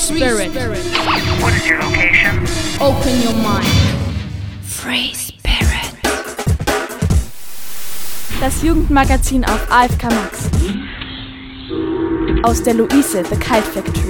Spirit. What is your location? Open your mind. Free Spirit. Das Jugendmagazin auf AFK Max. Aus der Luise, The Kite Factory.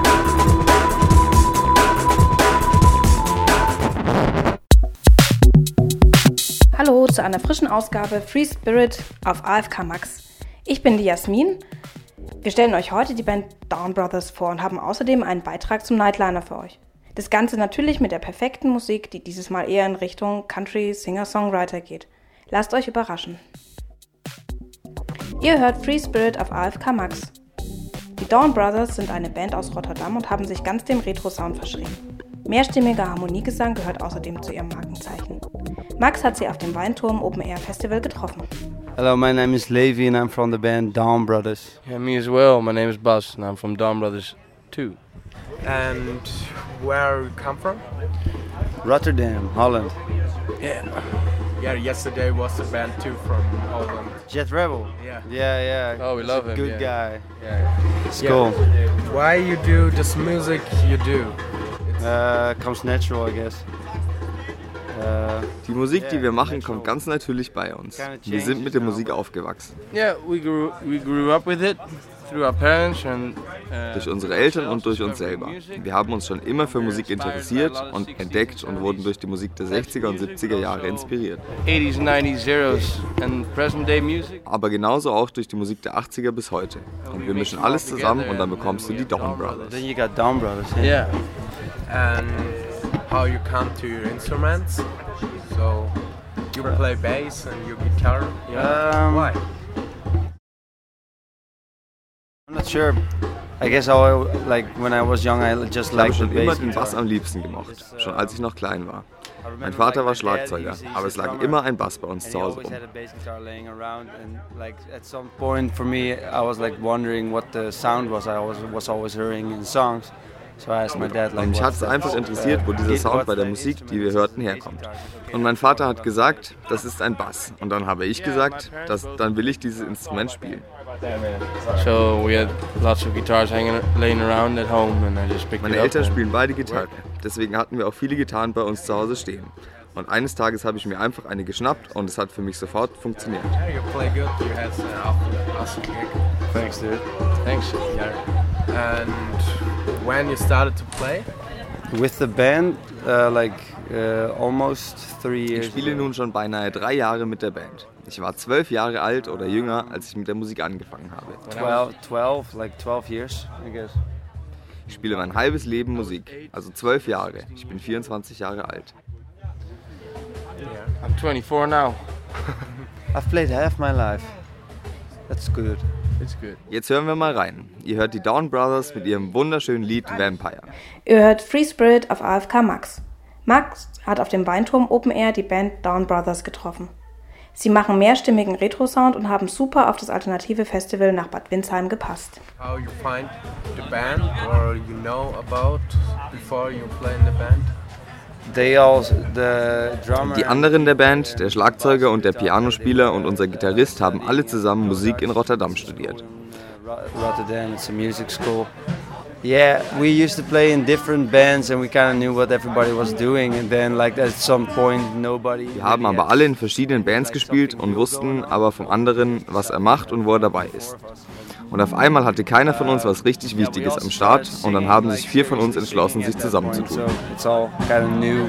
Hallo zu einer frischen Ausgabe Free Spirit auf AFK Max. Ich bin die Jasmin. Wir stellen euch heute die Band Dawn Brothers vor und haben außerdem einen Beitrag zum Nightliner für euch. Das Ganze natürlich mit der perfekten Musik, die dieses Mal eher in Richtung Country Singer-Songwriter geht. Lasst euch überraschen. Ihr hört Free Spirit auf AFK Max. Die Dawn Brothers sind eine Band aus Rotterdam und haben sich ganz dem Retro-Sound verschrieben. Mehrstimmiger Harmoniegesang gehört außerdem zu ihrem Markenzeichen. Max hat sie auf dem Weinturm Open Air Festival getroffen. Hello, my name is Levi and I'm from the band Dawn Brothers. Yeah, me as well. My name is Bas and I'm from Dawn Brothers too. And where you come from? Rotterdam, Holland. Yeah, yesterday was a band too from Holland. Jet Rebel. Yeah. Oh, we love him. Good guy. Yeah. It's cool. Why you do this music you do? Comes natural, I guess. Die Musik, die wir machen, kommt ganz natürlich bei uns. Wir sind mit der Musik aufgewachsen. Yeah, we grew up with it through our parents and Durch unsere Eltern und durch uns selber. Wir haben uns schon immer für Musik interessiert und entdeckt und wurden durch die Musik der 60er und 70er Jahre inspiriert. 80s, 90s, zeros and present day music. Aber genauso auch durch die Musik der 80er bis heute. Und wir mischen alles zusammen und dann bekommst du die Dawn Brothers. Then you got Dawn Brothers. Yeah. And how you come to your instruments? So you play bass and you guitar? Why? I'm not sure. I guess when I was young, I just Ich habe liked the schon immer bass den guitar. Bass am liebsten gemocht, schon als ich noch klein war. Mein Vater war Schlagzeuger, aber es lag immer ein Bass bei uns zu Hause rum. At some point for me, I was wondering what the sound was. I was always hearing in songs. So I asked my dad, Und mich hat es einfach interessiert, wo dieser Sound bei der Musik, die wir hörten, herkommt. Und mein Vater hat gesagt, das ist ein Bass. Und dann habe ich gesagt, dann will ich dieses Instrument spielen. So we had lots of guitars laying around at home and I just picked Meine it up. Eltern spielen beide Gitarre, deswegen hatten wir auch viele Gitarren bei uns zu Hause stehen. Und eines Tages habe ich mir einfach eine geschnappt und es hat für mich sofort funktioniert. Yeah, you play good. You had an awesome gig. Thanks, dude. Thanks. Yeah. And when you started to play? With the band, almost 3 years. Ich spiele nun schon beinahe 3 Jahre mit der Band. Ich war 12 Jahre alt oder jünger, als ich mit der Musik angefangen habe. 12 years, I guess. Ich spiele mein halbes Leben Musik, also 12 Jahre. Ich bin 24 Jahre alt. I'm 24 now. I've played half my life. That's good. It's good. Jetzt hören wir mal rein. Ihr hört die Dawn Brothers mit ihrem wunderschönen Lied Vampire. Ihr hört Free Spirit auf AFK Max. Max hat auf dem Weinturm Open Air die Band Dawn Brothers getroffen. Sie machen mehrstimmigen Retro-Sound und haben super auf das alternative Festival nach Bad Windsheim gepasst. How you find the band or you know about before you play in the band? Die anderen der Band, der Schlagzeuger und der Pianospieler und unser Gitarrist haben alle zusammen Musik in Rotterdam studiert. Rotterdam, it's a music school. Yeah, we used to play in different bands and we kind of knew what everybody was doing and then at some point nobody... Wir haben aber alle in verschiedenen Bands gespielt und wussten aber vom anderen, was er macht und wo er dabei ist. Und auf einmal hatte keiner von uns was richtig Wichtiges am Start und dann haben sich 4 von uns entschlossen, sich zusammenzutun. It's all kind of new.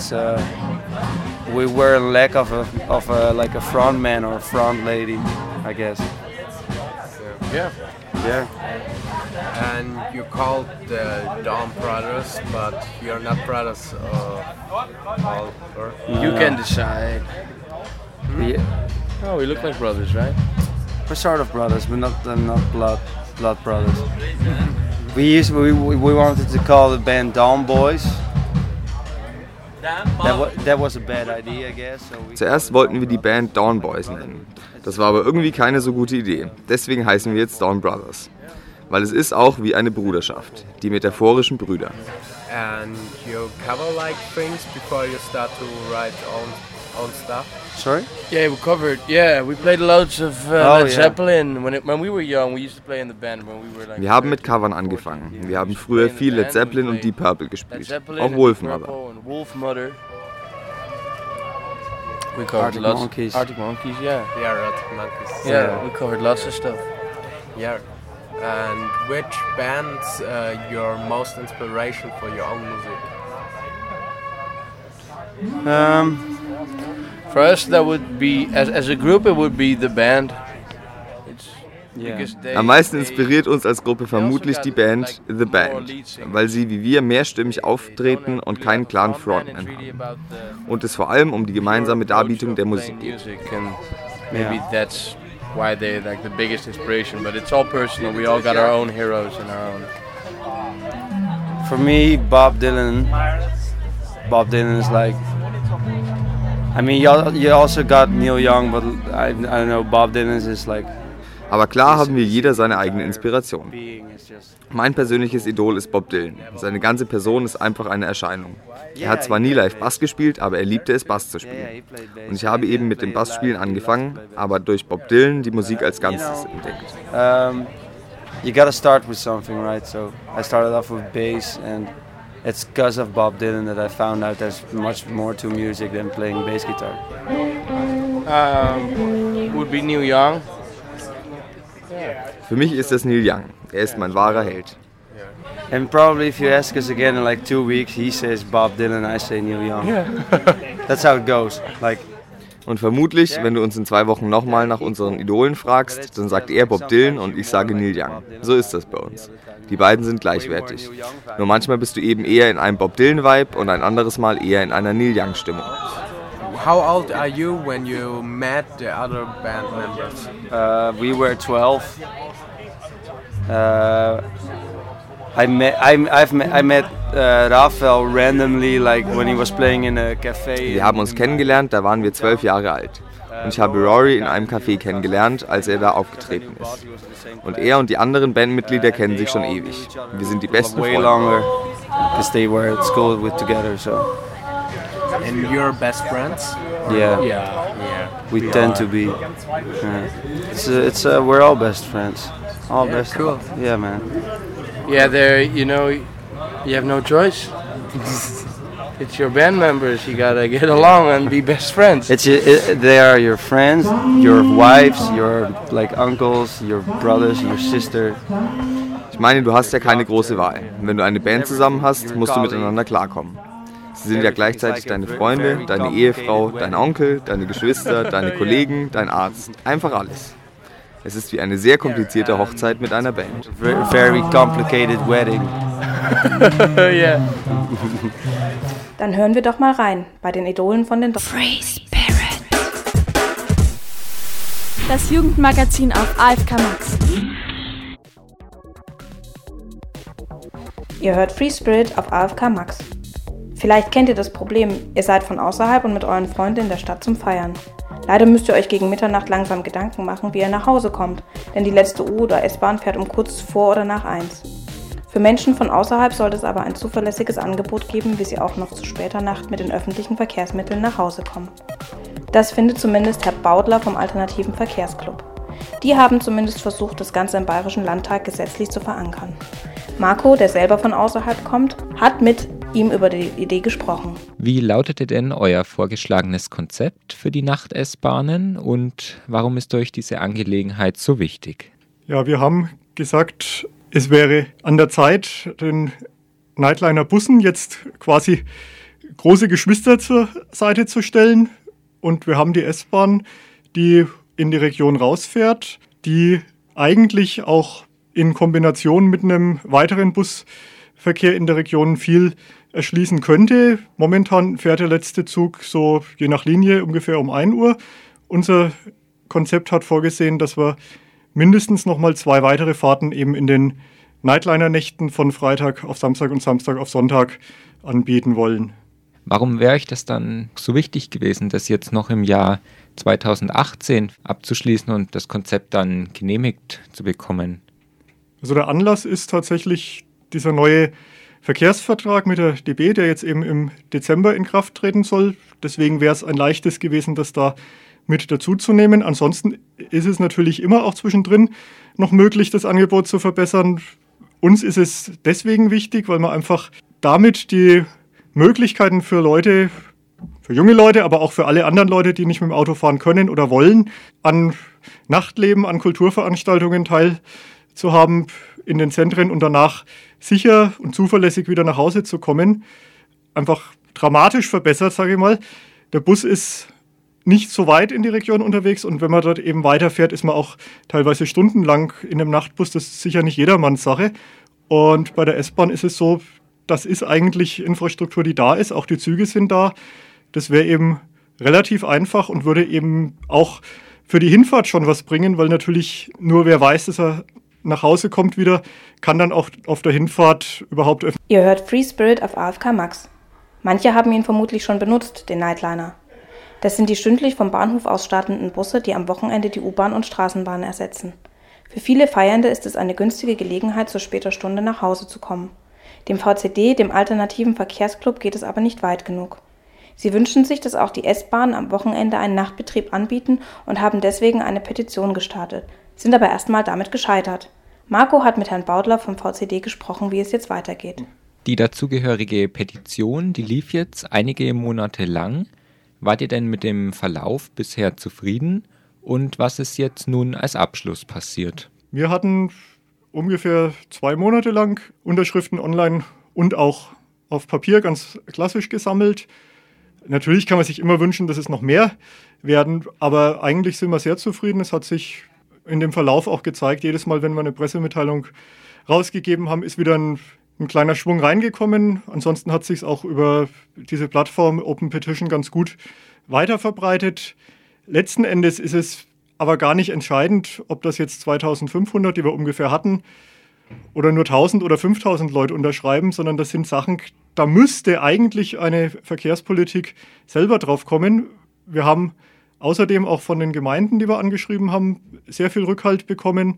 We were in lack of a frontman or a front lady, I guess. Yeah. Yeah. And you called the Dawn Brothers, but you're not brothers. Or You can decide. Yeah. Oh, we look like brothers, right? We're sort of brothers, but not blood brothers. We wanted to call the band Dawn Boys. That was a bad idea, I guess. Zuerst wollten wir die Band Dawn Boys nennen. Das war aber irgendwie keine so gute Idee. Deswegen heißen wir jetzt Dawn Brothers. Weil es ist auch wie eine Bruderschaft, die metaphorischen Brüder. and you cover things before you start to write own own stuff? Sorry? Yeah, we played loads of Led Zeppelin. When we were young, we used to play in the band when we were like. Wir haben mit Covern angefangen. Wir haben früher viel Led Zeppelin und Deep Purple gespielt. Auch Wolfmother. We covered Arctic lots. Monkeys. Arctic Monkeys, yeah. Yeah, Arctic Monkeys. Yeah, we covered lots of stuff. Yeah. And which band's your most inspiration for your own music? For us, that would be as a group, it would be the band. Am meisten inspiriert uns als Gruppe vermutlich die Band The Band, weil sie wie wir mehrstimmig auftreten und keinen klaren Frontman haben. Und es vor allem um die gemeinsame Darbietung der Musik geht. Maybe that's why they're like the biggest inspiration, but it's all personal. We all got our own heroes and our own. For me, Bob Dylan is like, I mean, you also got Neil Young, but I don't know, Bob Dylan is like. Aber klar haben wir jeder seine eigene Inspiration. Mein persönliches Idol ist Bob Dylan. Seine ganze Person ist einfach eine Erscheinung. Er hat zwar nie live Bass gespielt, aber er liebte es, Bass zu spielen. Und ich habe eben mit dem Bassspielen angefangen, aber durch Bob Dylan die Musik als Ganzes entdeckt. You gotta start with something, right? So I started off with bass, and it's because of Bob Dylan that I found out there's much more to music than playing bass guitar. Would be Neil Young. Für mich ist das Neil Young. Er ist mein wahrer Held. And probably if you ask us again in like 2 weeks, he says Bob Dylan, I say Neil Young. Yeah. That's how it goes. Like. Und vermutlich, wenn du uns in 2 Wochen nochmal nach unseren Idolen fragst, dann sagt er Bob Dylan und ich sage Neil Young. So ist das bei uns. Die beiden sind gleichwertig. Nur manchmal bist du eben eher in einem Bob Dylan-Vibe und ein anderes Mal eher in einer Neil Young-Stimmung. How old are you when you met the other band members? We were 12. I met Raphael randomly, like when he was playing in a cafe. Wir haben uns kennengelernt, da waren wir 12 Jahre alt. Und ich habe Rory in einem Café kennengelernt, als er da aufgetreten ist. Und er und die anderen Bandmitglieder kennen sich schon ewig. Wir sind die besten Way Freunde. longer, because they were at school with together, so. And you're best friends? Yeah. We tend to be. We're all best friends. All best. Cool. Yeah, man. Yeah, you have no choice. It's your band members. You gotta get along and be best friends. They are your friends, your wives, your like uncles, your brothers, your sister. Ich meine, du hast ja keine große Wahl. Wenn du eine Band zusammen hast, musst du miteinander klarkommen. Sie sind ja gleichzeitig deine Freunde, deine Ehefrau, dein Onkel, deine Geschwister, deine Kollegen, dein Arzt. Einfach alles. Es ist wie eine sehr komplizierte Hochzeit mit einer Band. Very complicated wedding. Yeah. Dann hören wir doch mal rein bei den Idolen von den Free Spirit. Das Jugendmagazin auf AFK Max. Ihr hört Free Spirit auf AFK Max. Vielleicht kennt ihr das Problem, ihr seid von außerhalb und mit euren Freunden in der Stadt zum Feiern. Leider müsst ihr euch gegen Mitternacht langsam Gedanken machen, wie ihr nach Hause kommt, denn die letzte U- oder S-Bahn fährt um kurz vor oder nach 1. Für Menschen von außerhalb sollte es aber ein zuverlässiges Angebot geben, wie sie auch noch zu später Nacht mit den öffentlichen Verkehrsmitteln nach Hause kommen. Das findet zumindest Herr Baudler vom Alternativen Verkehrsclub. Die haben zumindest versucht, das Ganze im Bayerischen Landtag gesetzlich zu verankern. Marco, der selber von außerhalb kommt, hat mit ihm über die Idee gesprochen. Wie lautete denn euer vorgeschlagenes Konzept für die Nacht-S-Bahnen und warum ist euch diese Angelegenheit so wichtig? Ja, wir haben gesagt, es wäre an der Zeit, den Nightliner-Bussen jetzt quasi große Geschwister zur Seite zu stellen. Und wir haben die S-Bahn, die in die Region rausfährt, die eigentlich auch in Kombination mit einem weiteren Busverkehr in der Region viel erschließen könnte. Momentan fährt der letzte Zug so je nach Linie ungefähr um 1 Uhr. Unser Konzept hat vorgesehen, dass wir mindestens nochmal 2 weitere Fahrten eben in den Nightliner-Nächten von Freitag auf Samstag und Samstag auf Sonntag anbieten wollen. Warum wäre euch das dann so wichtig gewesen, das jetzt noch im Jahr 2018 abzuschließen und das Konzept dann genehmigt zu bekommen? Also der Anlass ist tatsächlich dieser neue Verkehrsvertrag mit der DB, der jetzt eben im Dezember in Kraft treten soll. Deswegen wäre es ein leichtes gewesen, das da mit dazuzunehmen. Ansonsten ist es natürlich immer auch zwischendrin noch möglich, das Angebot zu verbessern. Uns ist es deswegen wichtig, weil man einfach damit die Möglichkeiten für Leute, für junge Leute, aber auch für alle anderen Leute, die nicht mit dem Auto fahren können oder wollen, an Nachtleben, an Kulturveranstaltungen teilzuhaben in den Zentren und danach sicher und zuverlässig wieder nach Hause zu kommen, einfach dramatisch verbessert, sage ich mal. Der Bus ist nicht so weit in die Region unterwegs und wenn man dort eben weiterfährt, ist man auch teilweise stundenlang in einem Nachtbus. Das ist sicher nicht jedermanns Sache. Und bei der S-Bahn ist es so, das ist eigentlich Infrastruktur, die da ist. Auch die Züge sind da. Das wäre eben relativ einfach und würde eben auch für die Hinfahrt schon was bringen, weil natürlich nur wer weiß, dass er nach Hause kommt wieder, kann dann auch auf der Hinfahrt überhaupt öffnen. Ihr hört Free Spirit auf AFK Max. Manche haben ihn vermutlich schon benutzt, den Nightliner. Das sind die stündlich vom Bahnhof aus startenden Busse, die am Wochenende die U-Bahn und Straßenbahn ersetzen. Für viele Feiernde ist es eine günstige Gelegenheit, zu später Stunde nach Hause zu kommen. Dem VCD, dem Alternativen Verkehrsclub, geht es aber nicht weit genug. Sie wünschen sich, dass auch die S-Bahnen am Wochenende einen Nachtbetrieb anbieten und haben deswegen eine Petition gestartet, sind aber erstmal damit gescheitert. Marco hat mit Herrn Baudler vom VCD gesprochen, wie es jetzt weitergeht. Die dazugehörige Petition, die lief jetzt einige Monate lang. Wart ihr denn mit dem Verlauf bisher zufrieden? Und was ist jetzt nun als Abschluss passiert? Wir hatten ungefähr 2 Monate lang Unterschriften online und auch auf Papier ganz klassisch gesammelt. Natürlich kann man sich immer wünschen, dass es noch mehr werden, aber eigentlich sind wir sehr zufrieden. Es hat sich in dem Verlauf auch gezeigt, jedes Mal, wenn wir eine Pressemitteilung rausgegeben haben, ist wieder ein kleiner Schwung reingekommen. Ansonsten hat sich es auch über diese Plattform Open Petition ganz gut weiterverbreitet. Letzten Endes ist es aber gar nicht entscheidend, ob das jetzt 2500, die wir ungefähr hatten, oder nur 1000 oder 5000 Leute unterschreiben, sondern das sind Sachen, da müsste eigentlich eine Verkehrspolitik selber drauf kommen. Wir haben außerdem auch von den Gemeinden, die wir angeschrieben haben, sehr viel Rückhalt bekommen.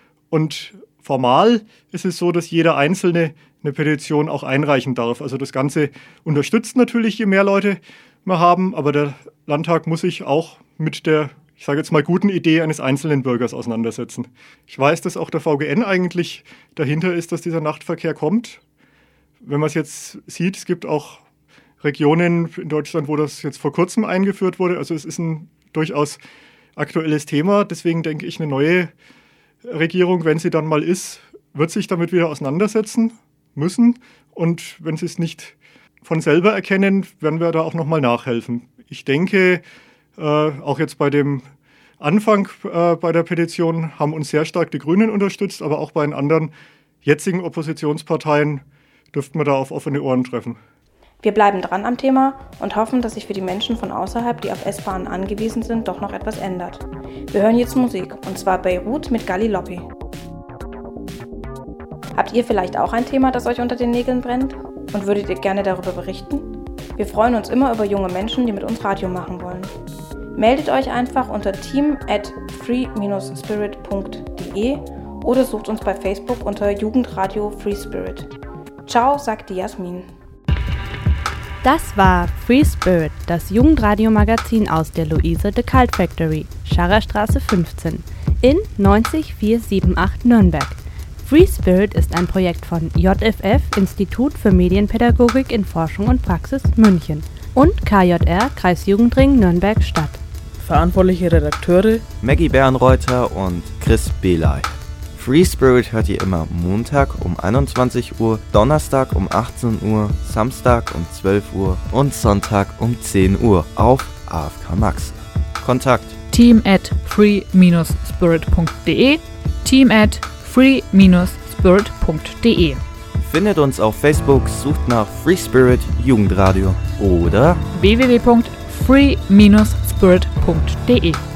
Und formal ist es so, dass jeder Einzelne eine Petition auch einreichen darf. Also das Ganze unterstützt natürlich, je mehr Leute wir haben, aber der Landtag muss sich auch mit der, ich sage jetzt mal, guten Idee eines einzelnen Bürgers auseinandersetzen. Ich weiß, dass auch der VGN eigentlich dahinter ist, dass dieser Nachtverkehr kommt. Wenn man es jetzt sieht, es gibt auch Regionen in Deutschland, wo das jetzt vor kurzem eingeführt wurde. Also es ist ein durchaus aktuelles Thema. Deswegen denke ich, eine neue Regierung, wenn sie dann mal ist, wird sich damit wieder auseinandersetzen müssen. Und wenn sie es nicht von selber erkennen, werden wir da auch nochmal nachhelfen. Ich denke, auch jetzt bei dem Anfang bei der Petition haben uns sehr stark die Grünen unterstützt, aber auch bei den anderen jetzigen Oppositionsparteien dürften wir da auf offene Ohren treffen. Wir bleiben dran am Thema und hoffen, dass sich für die Menschen von außerhalb, die auf S-Bahnen angewiesen sind, doch noch etwas ändert. Wir hören jetzt Musik, und zwar Beirut mit Gali Loppi. Habt ihr vielleicht auch ein Thema, das euch unter den Nägeln brennt? Und würdet ihr gerne darüber berichten? Wir freuen uns immer über junge Menschen, die mit uns Radio machen wollen. Meldet euch einfach unter team@free-spirit.de oder sucht uns bei Facebook unter Jugendradio Free Spirit. Ciao, sagt die Jasmin. Das war Free Spirit, das Jugendradio-Magazin aus der Luise de Cult Factory, Scharrerstraße 15 in 90478 Nürnberg. Free Spirit ist ein Projekt von JFF, Institut für Medienpädagogik in Forschung und Praxis München, und KJR, Kreisjugendring Nürnberg Stadt. Verantwortliche Redakteure Maggie Bernreuther und Chris Belay. Free Spirit hört ihr immer Montag um 21 Uhr, Donnerstag um 18 Uhr, Samstag um 12 Uhr und Sonntag um 10 Uhr auf AFK Max. Kontakt team@free-spirit.de, team@free-spirit.de. Findet uns auf Facebook, sucht nach Free Spirit Jugendradio oder www.free-spirit.de.